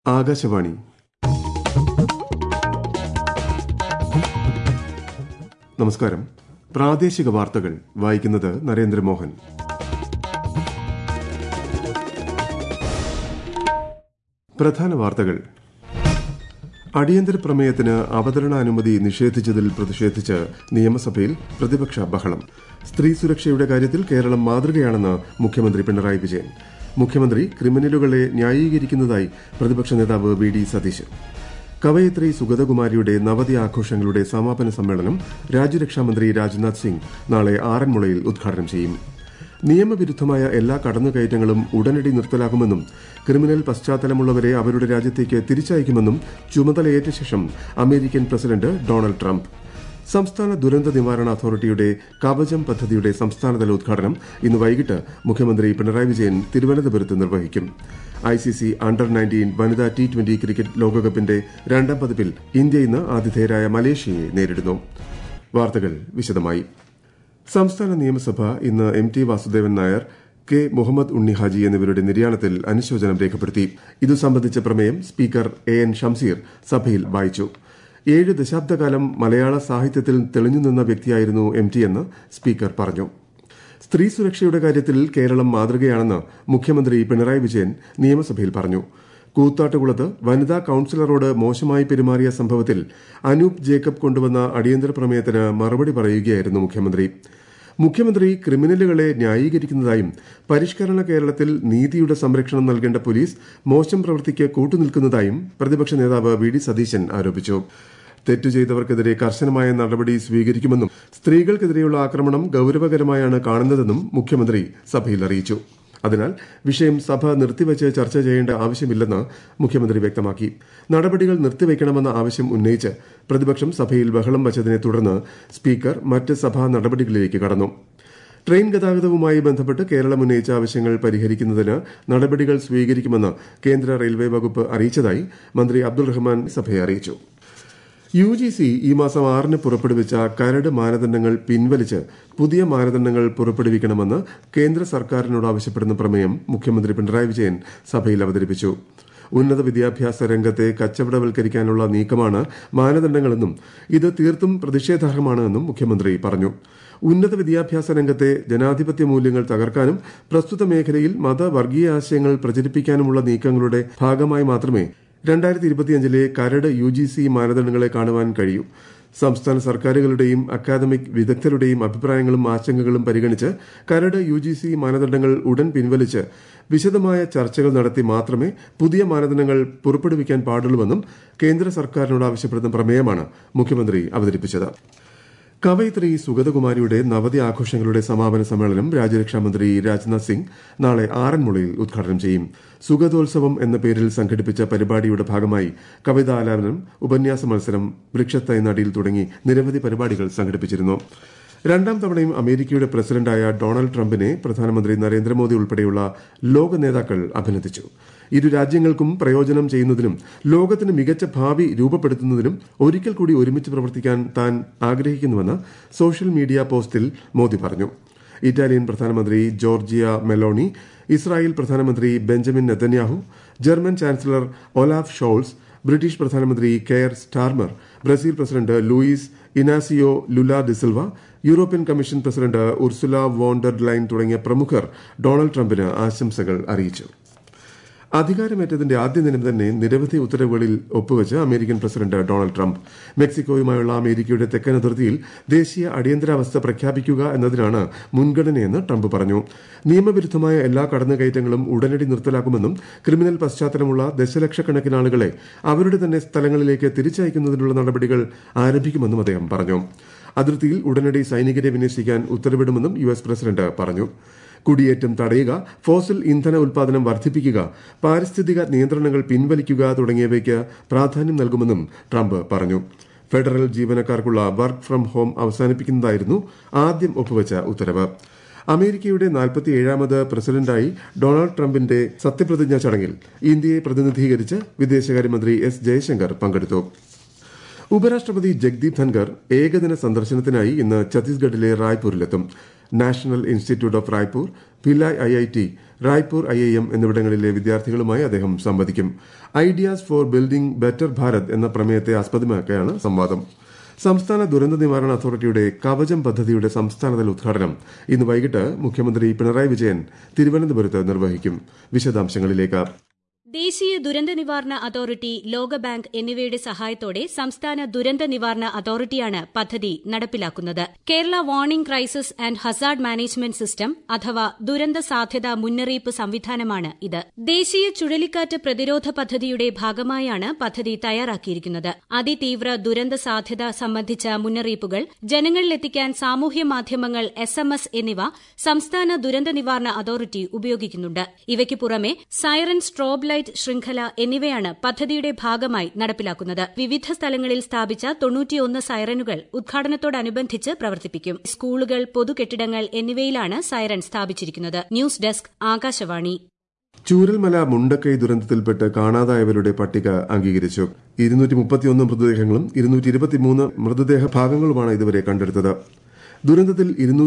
ആകാശവാണി. നമസ്കാരം. പ്രാദേശിക വാർത്തകൾ വായിക്കുന്നത് നരേന്ദ്രമോഹൻ. പ്രധാന വാർത്തകൾ. അടിയന്തര പ്രമേയത്തിന് അവതരണാനുമതി നിഷേധിച്ചതിൽ പ്രതിഷേധിച്ച് നിയമസഭയിൽ പ്രതിപക്ഷ ബഹളം. സ്ത്രീ സുരക്ഷയുടെ കാര്യത്തിൽ കേരളം മാതൃകയാണെന്ന് മുഖ്യമന്ത്രി പിണറായി വിജയൻ. മുഖ്യമന്ത്രി ക്രിമിനലുകളെ ന്യായീകരിക്കുന്നതായി പ്രതിപക്ഷ നേതാവ് വി.ഡി. സതീശൻ. കവയിത്രി സുഗതകുമാരിയുടെ നവതി ആഘോഷങ്ങളുടെ സമാപന സമ്മേളനം രാജ്യരക്ഷാമന്ത്രി രാജ്നാഥ് സിംഗ് നാളെ ആറന്മുളയിൽ ഉദ്ഘാടനം ചെയ്യും. നിയമവിരുദ്ധമായ എല്ലാ കടന്നുകയറ്റങ്ങളും ഉടനടി നിർത്തലാക്കുമെന്നും ക്രിമിനൽ പശ്ചാത്തലമുള്ളവരെ അവരുടെ രാജ്യത്തേക്ക് തിരിച്ചയക്കുമെന്നും ചുമതലയേറ്റ ശേഷം അമേരിക്കൻ പ്രസിഡന്റ് ഡൊണാൾഡ് ട്രംപ്. സംസ്ഥാന ദുരന്ത നിവാരണ അതോറിറ്റിയുടെ കവചം പദ്ധതിയുടെ സംസ്ഥാനതല ഉദ്ഘാടനം ഇന്ന് വൈകിട്ട് മുഖ്യമന്ത്രി പിണറായി വിജയൻ തിരുവനന്തപുരത്ത് നിർവഹിക്കും. ICC അണ്ടർ-19 വനിതാ T20 ക്രിക്കറ്റ് ലോകകപ്പിന്റെ രണ്ടാം പതിപ്പിൽ ഇന്ത്യ ഇന്ന് ആതിഥേയരായ മലേഷ്യയെ നേരിടുന്നു. വാർത്തകൾ വിശദമായി. സംസ്ഥാന നിയമസഭ ഇന്ന് MT വാസുദേവൻ നായർ, K മുഹമ്മദ് ഉണ്ണി ഹാജി എന്നിവരുടെ നിര്യാണത്തിൽ അനുശോചനം രേഖപ്പെടുത്തി. ഇതു സംബന്ധിച്ച പ്രമേയം സ്പീക്കർ AN ഷംസീർ സഭയിൽ വായിച്ചു. 7 ദശാബ്ദകാലം മലയാള സാഹിത്യത്തിൽ തെളിഞ്ഞുനിന്ന വ്യക്തിയായിരുന്നു MT എന്ന് സ്പീക്കർ പറഞ്ഞു. സ്ത്രീ സുരക്ഷയുടെ കാര്യത്തിൽ കേരളം മാതൃകയാണെന്ന് മുഖ്യമന്ത്രി പിണറായി വിജയൻ നിയമസഭയിൽ പറഞ്ഞു. കൂത്താട്ടുകുളത്ത് വനിതാ കൌൺസിലറോട് മോശമായി പെരുമാറിയ സംഭവത്തിൽ അനൂപ് ജേക്കബ് കൊണ്ടുവന്ന അടിയന്തര പ്രമേയത്തിന് മറുപടി പറയുകയായിരുന്നു മുഖ്യമന്ത്രി. മുഖ്യമന്ത്രി ക്രിമിനലുകളെ ന്യായീകരിക്കുന്നതായും പരിഷ്കരണ കേരളത്തിൽ നീതിയുടെ സംരക്ഷണം നൽകേണ്ട പോലീസ് മോശം പ്രവൃത്തിക്ക് കൂട്ടുനിൽക്കുന്നതായും പ്രതിപക്ഷ നേതാവ് വി.ഡി. സതീശൻ ആരോപിച്ചു. തെറ്റു ചെയ്തവർക്കെതിരെ കർശനമായ നടപടി സ്വീകരിക്കുമെന്നും സ്ത്രീകൾക്കെതിരെയുള്ള ആക്രമണം ഗൌരവകരമായാണ് കാണുന്നതെന്നും മുഖ്യമന്ത്രി സഭയിൽ അറിയിച്ചു. അതിനാൽ വിഷയം സഭ നിർത്തിവച്ച് ചർച്ച ചെയ്യേണ്ട ആവശ്യമില്ലെന്ന് മുഖ്യമന്ത്രി വ്യക്തമാക്കി. നടപടികൾ നിർത്തിവയ്ക്കണമെന്ന ആവശ്യം ഉന്നയിച്ച് പ്രതിപക്ഷം സഭയിൽ ബഹളം വച്ചതിനെ തുടർന്ന് സ്പീക്കർ മറ്റ് സഭാ നടപടികളിലേക്ക് കടന്നു. ട്രെയിൻ ഗതാഗതവുമായി ബന്ധപ്പെട്ട് കേരളം ഉന്നയിച്ച ആവശ്യങ്ങൾ പരിഹരിക്കുന്നതിന് നടപടികൾ സ്വീകരിക്കുമെന്ന് കേന്ദ്ര റെയിൽവേ വകുപ്പ് അറിയിച്ചതായി മന്ത്രി അബ്ദുൾ റഹ്മാൻ സഭയെ അറിയിച്ചു. UGC ഈ മാസം 6-ന് പുറപ്പെടുവിച്ച കരട് മാനദണ്ഡങ്ങൾ പിൻവലിച്ച് പുതിയ മാനദണ്ഡങ്ങൾ പുറപ്പെടുവിക്കണമെന്ന് കേന്ദ്ര സർക്കാരിനോട് ആവശ്യപ്പെടുന്ന പ്രമേയം മുഖ്യമന്ത്രി പിണറായി വിജയൻ സഭയിൽ അവതരിപ്പിച്ചു. ഉന്നത വിദ്യാഭ്യാസ രംഗത്തെ കച്ചവടവൽക്കരിക്കാനുള്ള നീക്കമാണ് മാനദണ്ഡങ്ങളെന്നും ഇത് തീർത്തും പ്രതിഷേധാർഹമാണെന്നും മുഖ്യമന്ത്രി പറഞ്ഞു. ഉന്നത വിദ്യാഭ്യാസ രംഗത്തെ ജനാധിപത്യ മൂല്യങ്ങൾ തകർക്കാനും പ്രസ്തുത മേഖലയിൽ മതവർഗീയ ആശയങ്ങൾ പ്രചരിപ്പിക്കാനുമുള്ള നീക്കങ്ങളുടെ ഭാഗമായി മാത്രമേ 2025 കരട് UGC മാനദണ്ഡങ്ങളെ കാണുവാൻ കഴിയൂ. സംസ്ഥാന സർക്കാരുകളുടെയും അക്കാദമിക് വിദഗ്ധരുടെയും അഭിപ്രായങ്ങളും ആശങ്കകളും പരിഗണിച്ച് കരട് UGC മാനദണ്ഡങ്ങൾ ഉടൻ പിൻവലിച്ച് വിശദമായ ചർച്ചകൾ നടത്തി മാത്രമേ പുതിയ മാനദണ്ഡങ്ങൾ പുറപ്പെടുവിക്കാൻ പാടുള്ളൂവെന്നും കേന്ദ്ര സർക്കാരിനോട് ആവശ്യപ്പെടുന്ന പ്രമേയമാണ് മുഖ്യമന്ത്രി അവതരിപ്പിച്ചത്. കവയിത്രി സുഗതകുമാരിയുടെ നവതി ആഘോഷങ്ങളുടെ സമാപന സമ്മേളനം രാജ്യരക്ഷാമന്ത്രി രാജ്നാഥ് സിംഗ് നാളെ ആറന്മുളയിൽ ഉദ്ഘാടനം ചെയ്യും. സുഗതോത്സവം എന്ന പേരിൽ സംഘടിപ്പിച്ച പരിപാടിയുടെ ഭാഗമായി കവിതാലാപനം, ഉപന്യാസ മത്സരം, വൃക്ഷത്തൈ നടീൽ തുടങ്ങി നിരവധി പരിപാടികൾ സംഘടിപ്പിച്ചിരുന്നു. രണ്ടാം തവണയും അമേരിക്കയുടെ പ്രസിഡന്റായ ഡൊണാൾഡ് ട്രംപിനെ പ്രധാനമന്ത്രി നരേന്ദ്രമോദി ഉൾപ്പെടെയുള്ള ലോക നേതാക്കൾ അഭിനന്ദിച്ചു. ഇരു രാജ്യങ്ങൾക്കും പ്രയോജനം ചെയ്യുന്നതിനും ലോകത്തിന് മികച്ച ഭാവി രൂപപ്പെടുത്തുന്നതിനും ഒരിക്കൽ കൂടി ഒരുമിച്ച് പ്രവർത്തിക്കാൻ താൻ ആഗ്രഹിക്കുന്നുവെന്ന് സോഷ്യൽ മീഡിയ പോസ്റ്റിൽ മോദി പറഞ്ഞു. ഇറ്റാലിയൻ പ്രധാനമന്ത്രി ജോർജിയ മെലോണി, ഇസ്രായേൽ പ്രധാനമന്ത്രി Benjamin Netanyahu, German chancellor Olaf Scholz, British പ്രധാനമന്ത്രി Keir Starmer, Brazil president Luiz Inacio Lula da Silva, European commission president Ursula von der Leyen തുടങ്ങിയ പ്രമുഖർ ഡൊണാൾഡ് ട്രംപിന് ആശംസകൾ അറിയിച്ചു. അധികാരമേറ്റതിന്റെ ആദ്യ ദിനം തന്നെ നിരവധി ഉത്തരവുകളിൽ ഒപ്പുവെച്ച് അമേരിക്കൻ പ്രസിഡന്റ് ഡൊണാൾഡ് ട്രംപ്. മെക്സിക്കോയുമായുള്ള അമേരിക്കയുടെ തെക്കൻ അതിർത്തിയിൽ ദേശീയ അടിയന്തരാവസ്ഥ പ്രഖ്യാപിക്കുക എന്നതിനാണ് മുൻഗണനയെന്ന് ട്രംപ് പറഞ്ഞു. നിയമവിരുദ്ധമായ എല്ലാ കടന്നുകയറ്റങ്ങളും ഉടനടി നിർത്തലാക്കുമെന്നും ക്രിമിനൽ പശ്ചാത്തലമുള്ള ദശലക്ഷക്കണക്കിന് ആളുകളെ അവരുടെ തന്നെ സ്ഥലങ്ങളിലേക്ക് തിരിച്ചയക്കുന്നതിനുള്ള നടപടികൾ ആരംഭിക്കുമെന്നും അദ്ദേഹം പറഞ്ഞു. അതിർത്തിയിൽ ഉടനടി സൈനികരെ വിന്യസിക്കാൻ ഉത്തരവിടുമെന്നും US പ്രസിഡന്റ് പറഞ്ഞു. കുടിയേറ്റം തടയുക, ഫോസിൽ ഇന്ധന ഉൽപാദനം വർദ്ധിപ്പിക്കുക, പാരിസ്ഥിതിക നിയന്ത്രണങ്ങൾ പിൻവലിക്കുക തുടങ്ങിയവയ്ക്ക് പ്രാധാന്യം നൽകുമെന്നും ട്രംപ് പറഞ്ഞു. ഫെഡറൽ ജീവനക്കാർക്കുള്ള വർക്ക് ഫ്രം ഹോം അവസാനിപ്പിക്കുന്നതായിരുന്നു ആദ്യം ഒപ്പുവെച്ച ഉത്തരവ്. അമേരിക്കയുടെ 47ാമത് പ്രസിഡന്റായി ഡൊണാൾഡ് ട്രംപിന്റെ സത്യപ്രതിജ്ഞാ ചടങ്ങിൽ ഇന്ത്യയെ പ്രതിനിധീകരിച്ച് വിദേശകാര്യമന്ത്രി S. ജയശങ്കർ പങ്കെടുത്തു. ഉപരാഷ്ട്രപതി ജഗ്ദീപ് ധൻകർ ഏകദിന സന്ദർശനത്തിനായി ഇന്ന് ഛത്തീസ്ഗഡിലെ റായ്പൂരിലെത്തും. National institute of Raipur, Bhilai IIT, Raipur IIM എന്നിവിടങ്ങളിലെ വിദ്യാർത്ഥികളുമായി അദ്ദേഹം സംവദിക്കും. Ideas for building better Bharat എന്ന പ്രമേയത്തെ ആസ്പദമാക്കിയാണ് സംവാദം. സംസ്ഥാന ദുരന്ത നിവാരണ അതോറിറ്റിയുടെ കവചം പദ്ധതിയുടെ സംസ്ഥാനതല ഉദ്ഘാടനം ഇന്ന് വൈകിട്ട് മുഖ്യമന്ത്രി പിണറായി വിജയൻ തിരുവനന്തപുരത്ത് നിർവഹിക്കും. വിശദാംശങ്ങളിലേക്ക്. ദേശീയ ദുരന്ത നിവാരണ അതോറിറ്റി, ലോകബാങ്ക് എന്നിവയുടെ സഹായത്തോടെ സംസ്ഥാന ദുരന്ത നിവാരണ അതോറിറ്റിയാണ് പദ്ധതി നടപ്പിലാക്കുന്നത്. Kerala warning crisis and hazard management system അഥവാ ദുരന്ത സാധ്യതാ മുന്നറിയിപ്പ് സംവിധാനമാണ് ഇത്. ദേശീയ ചുഴലിക്കാറ്റ് പ്രതിരോധ പദ്ധതിയുടെ ഭാഗമായാണ് പദ്ധതി തയ്യാറാക്കിയിരിക്കുന്നത്. അതിതീവ്ര ദുരന്ത സാധ്യത സംബന്ധിച്ച മുന്നറിയിപ്പുകൾ ജനങ്ങളിലെത്തിക്കാൻ സാമൂഹ്യ മാധ്യമങ്ങൾ, SMS എന്നിവ സംസ്ഥാന ദുരന്ത നിവാരണ അതോറിറ്റി ഉപയോഗിക്കുന്നുണ്ട്. ഇവയ്ക്ക് പുറമെ സൈറൻ, സ്ട്രോബ് ലൈറ്റ് ശൃംഖല എന്നിവയാണ് പദ്ധതിയുടെ ഭാഗമായി നടപ്പിലാക്കുന്നത്. വിവിധ സ്ഥലങ്ങളിൽ സ്ഥാപിച്ച 91 സൈറനുകൾ ഉദ്ഘാടനത്തോടനുബന്ധിച്ച് പ്രവർത്തിപ്പിക്കും. സ്കൂളുകൾ, പൊതുകെട്ടിടങ്ങൾ എന്നിവയിലാണ് സൈറൻ സ്ഥാപിച്ചിരിക്കുന്നത്. News desk, Akashvani. ചൂരൽമല മുണ്ടക്കൈ ദുരന്തത്തിൽപ്പെട്ട് കാണാതായവരുടെ പട്ടിക അംഗീകരിച്ചു. 231 മൃതദേഹങ്ങളും 223 മൃതദേഹ ഭാഗങ്ങളുമാണ് ഇതുവരെ കണ്ടെടുത്തത്. ദുരന്തത്തിൽ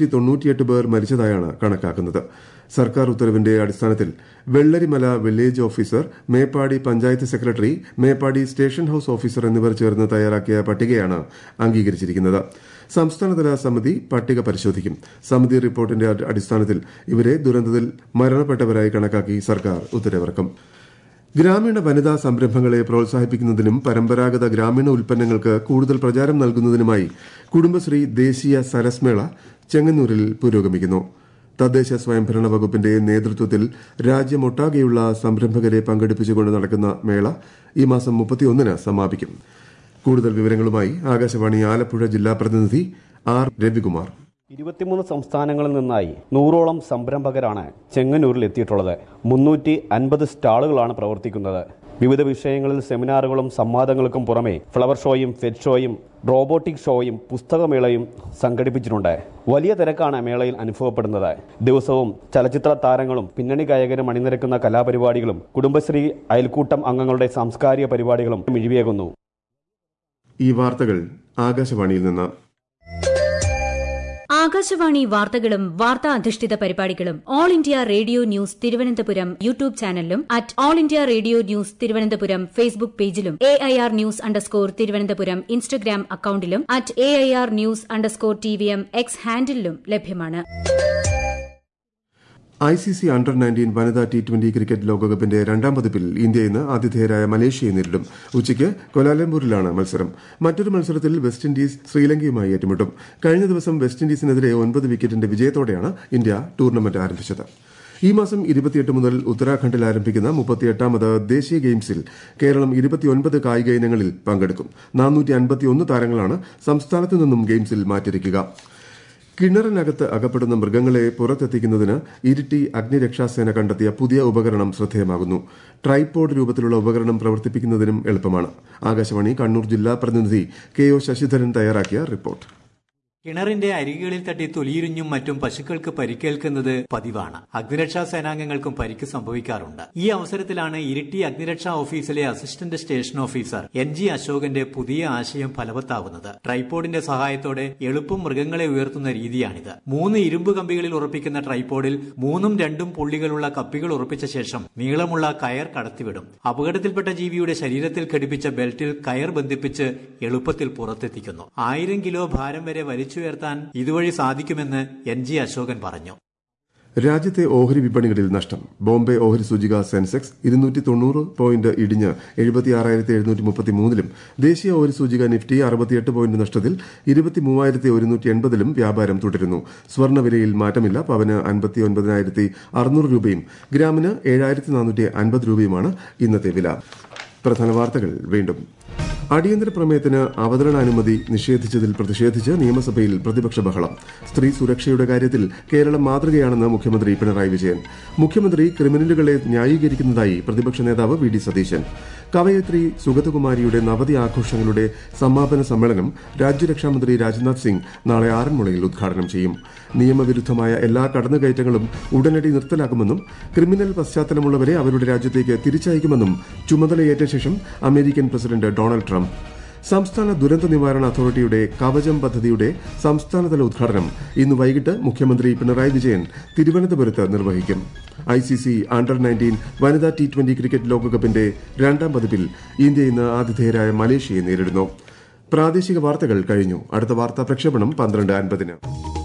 298 പേർ മരിച്ചതായാണ് കണക്കാക്കുന്നത്. സർക്കാർ ഉത്തരവിന്റെ അടിസ്ഥാനത്തിൽ Vellarimala village officer, Meppadi panchayat secretary, Meppadi station house officer എന്നിവർ ചേർന്ന് തയ്യാറാക്കിയ പട്ടികയാണ് അംഗീകരിച്ചിരിക്കുന്നത്. സംസ്ഥാനതല സമിതി പട്ടിക പരിശോധിക്കും. സമിതി റിപ്പോർട്ടിന്റെ അടിസ്ഥാനത്തിൽ ഇവരെ ദുരന്തത്തിൽ മരണപ്പെട്ടവരായി കണക്കാക്കി സർക്കാർ ഉത്തരവിറക്കും. ഗ്രാമീണ വനിതാ സംരംഭങ്ങളെ പ്രോത്സാഹിപ്പിക്കുന്നതിനും പരമ്പരാഗത ഗ്രാമീണ ഉൽപ്പന്നങ്ങൾക്ക് കൂടുതൽ പ്രചാരം നൽകുന്നതിനുമായി കുടുംബശ്രീ ദേശീയ സരസ്മേള ചെങ്ങന്നൂരിൽ പുരോഗമിക്കുന്നു. തദ്ദേശ സ്വയംഭരണ വകുപ്പിന്റെ നേതൃത്വത്തിൽ രാജ്യമൊട്ടാകെയുള്ള സംരംഭകരെ പങ്കെടുപ്പിച്ചുകൊണ്ട് നടക്കുന്ന മേള ഈ മാസം 31-ന് സമാപിക്കും. കൂടുതൽ വിവരങ്ങളുമായി ആകാശവാണി ആലപ്പുഴ ജില്ലാ പ്രതിനിധി R. രവികുമാർ. 23 സംസ്ഥാനങ്ങളിൽ നിന്നായി 100ഓളം സംരംഭകരാണ് ചെങ്ങന്നൂരിൽ എത്തിയിട്ടുള്ളത്. 350 സ്റ്റാളുകളാണ് പ്രവർത്തിക്കുന്നത്. വിവിധ വിഷയങ്ങളിൽ സെമിനാറുകളും സംവാദങ്ങൾക്കും പുറമെ ഫ്ലവർ ഷോയും, ഫെഡ് ഷോയും, റോബോട്ടിക് ഷോയും, പുസ്തകമേളയും സംഘടിപ്പിച്ചിട്ടുണ്ട്. വലിയ തിരക്കാണ് മേളയിൽ അനുഭവപ്പെടുന്നത്. ദിവസവും ചലച്ചിത്ര താരങ്ങളും പിന്നണി ഗായകരും അണിനിരക്കുന്ന കലാപരിപാടികളും കുടുംബശ്രീ അയൽക്കൂട്ടം അംഗങ്ങളുടെ സാംസ്കാരിക പരിപാടികളും മിഴിവേകുന്നു. ഈ വാർത്തകൾ ആകാശവാണിയിൽ നിന്ന്. ആകാശവാണി വാർത്തകളും വാർത്താ അധിഷ്ഠിത പരിപാടികളും all India radio news Thiruvananthapuram YouTube ചാനലിലും @all India radio news Thiruvananthapuram Facebook പേജിലും AIR ന്യൂസ് _ ഇൻസ്റ്റഗ്രാം അക്കൌണ്ടിലും @AIR ന്യൂസ് _ TVM X ഹാൻഡിലും ലഭ്യമാണ്. ICC അണ്ടർ 19 വനിതാ T20 ക്രിക്കറ്റ് ലോകകപ്പിന്റെ രണ്ടാം പതിപ്പിൽ ഇന്ത്യ ഇന്ന് ആതിഥേയരായ മലേഷ്യയെ നേരിടും. ഉച്ചയ്ക്ക് കൊലാലംപൂരിലാണ് മത്സരം. മറ്റൊരു മത്സരത്തിൽ വെസ്റ്റ് ഇൻഡീസ് ശ്രീലങ്കയുമായി ഏറ്റുമുട്ടും. കഴിഞ്ഞ ദിവസം വെസ്റ്റ് ഇൻഡീസിനെതിരെ 9 വിക്കറ്റിന്റെ വിജയത്തോടെയാണ് ഇന്ത്യ ടൂർണമെന്റ് ആരംഭിച്ചത്. ഈ മാസം 28 മുതൽ ഉത്തരാഖണ്ഡിൽ ആരംഭിക്കുന്ന 38ാമത് ദേശീയ ഗെയിംസിൽ കേരളം 29 കായിക ഇനങ്ങളിൽ പങ്കെടുക്കും. 451 താരങ്ങളാണ് സംസ്ഥാനത്തു നിന്നും ഗെയിംസിൽ മാറ്റിരിക്കുക. കിണറിനകത്ത് അകപ്പെടുന്ന മൃഗങ്ങളെ പുറത്തെത്തിക്കുന്നതിന് ഇരിട്ടി അഗ്നിരക്ഷാസേന കണ്ടെത്തിയ പുതിയ ഉപകരണം ശ്രദ്ധേയമാകുന്നു. ട്രൈപോഡ് രൂപത്തിലുള്ള ഉപകരണം പ്രവർത്തിപ്പിക്കുന്നതിനും എളുപ്പമാണ്. ആകാശവാണി കണ്ണൂർ ജില്ലാ പ്രതിനിധി KO ശശിധരൻ തയ്യാറാക്കിയ റിപ്പോർട്ട്. കിണറിന്റെ അരികുകളിൽ തട്ടി തൊലിയുരിഞ്ഞും മറ്റും പശുക്കൾക്ക് പരിക്കേൽക്കുന്നത് പതിവാണ്. അഗ്നിരക്ഷാ സേനാംഗങ്ങൾക്കും പരിക്ക് സംഭവിക്കാറുണ്ട്. ഈ അവസരത്തിലാണ് ഇരിട്ടി അഗ്നിരക്ഷാ ഓഫീസിലെ അസിസ്റ്റന്റ് സ്റ്റേഷൻ ഓഫീസർ NG അശോകന്റെ പുതിയ ആശയം ഫലവത്താവുന്നത്. ട്രൈപോഡിന്റെ സഹായത്തോടെ എളുപ്പം മൃഗങ്ങളെ ഉയർത്തുന്ന രീതിയാണിത്. 3 ഇരുമ്പ് കമ്പികളിൽ ഉറപ്പിക്കുന്ന ട്രൈപോഡിൽ 3ഉം 2ഉം പുള്ളികളുള്ള കപ്പികൾ ഉറപ്പിച്ച ശേഷം നീളമുള്ള കയർ കടത്തിവിടും. അപകടത്തിൽപ്പെട്ട ജീവിയുടെ ശരീരത്തിൽ ഘടിപ്പിച്ച ബെൽറ്റിൽ കയർ ബന്ധിപ്പിച്ച് എളുപ്പത്തിൽ പുറത്തെത്തിക്കുന്നു. 1000 കിലോ ഭാരം വരെ വലിച്ചുയർത്താൻ ഇതുവഴി സാധിക്കുമെന്ന് NG അശോകൻ പറഞ്ഞു. രാജ്യത്തെ ഓഹരി വിപണികളിൽ നഷ്ടം. ബോംബെ ഓഹരി സൂചിക സെൻസെക്സ് 290 പോയിന്റ് ഇടിഞ്ഞ് 76,733-ലും ദേശീയ ഓഹരി സൂചിക നിഫ്റ്റി 68 പോയിന്റ് നഷ്ടത്തിൽ 23,180-ലും വ്യാപാരം തുടരുന്നു. സ്വർണ്ണവിലയിൽ മാറ്റമില്ല. പവന് 59,600 രൂപയും ഗ്രാമിന് 7,450 രൂപയുമാണ് ഇന്നത്തെ വില. പ്രധാന വാർത്തകൾ വീണ്ടും. അടിയന്തര പ്രമേയത്തിന് അവതരണാനുമതി നിഷേധിച്ചതിൽ പ്രതിഷേധിച്ച് നിയമസഭയിൽ പ്രതിപക്ഷ ബഹളം. സ്ത്രീ സുരക്ഷയുടെ കാര്യത്തിൽ കേരളം മാതൃകയാണെന്ന് മുഖ്യമന്ത്രി പിണറായി വിജയൻ. മുഖ്യമന്ത്രി ക്രിമിനലുകളെ ന്യായീകരിക്കുന്നതായി പ്രതിപക്ഷ നേതാവ് VD സതീശൻ. കവയത്രി സുഗതകുമാരിയുടെ നവതി ആഘോഷങ്ങളുടെ സമാപന സമ്മേളനം രാജ്യരക്ഷാമന്ത്രി രാജ്നാഥ് സിംഗ് നാളെ ആറന്മുളയിൽ ഉദ്ഘാടനം ചെയ്യും. നിയമവിരുദ്ധമായ എല്ലാ കടന്നുകയറ്റങ്ങളും ഉടനടി നിർത്തലാക്കുമെന്നും ക്രിമിനൽ പശ്ചാത്തലമുള്ളവരെ അവരുടെ രാജ്യത്തേക്ക് തിരിച്ചയക്കുമെന്നും ചുമതലയേറ്റ ശേഷം അമേരിക്കൻ പ്രസിഡന്റ് ഡൊണാൾഡ് ട്രംപ്. സംസ്ഥാന ദുരന്ത നിവാരണ അതോറിറ്റിയുടെ കവചം പദ്ധതിയുടെ സംസ്ഥാനതല ഉദ്ഘാടനം ഇന്ന് വൈകിട്ട് മുഖ്യമന്ത്രി പിണറായി വിജയൻ തിരുവനന്തപുരത്ത് നിർവഹിക്കും. ICC അണ്ടർ-19 വനിതാ T20 ക്രിക്കറ്റ് ലോകകപ്പിന്റെ രണ്ടാം പതിപ്പിൽ ഇന്ത്യ ഇന്ന് ആതിഥേയരായ മലേഷ്യയെ നേരിടുന്നു. പ്രാദേശിക വാർത്തകൾ കഴിഞ്ഞു. അടുത്ത വാർത്താ പ്രക്ഷേപണം 12:50.